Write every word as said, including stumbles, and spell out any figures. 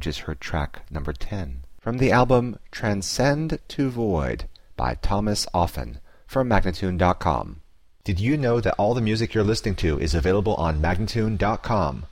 which is her track number ten, from the album Transcend to Void by Thomas Offen from Magnatune dot com. Did you know that all the music you're listening to is available on Magnatune dot com?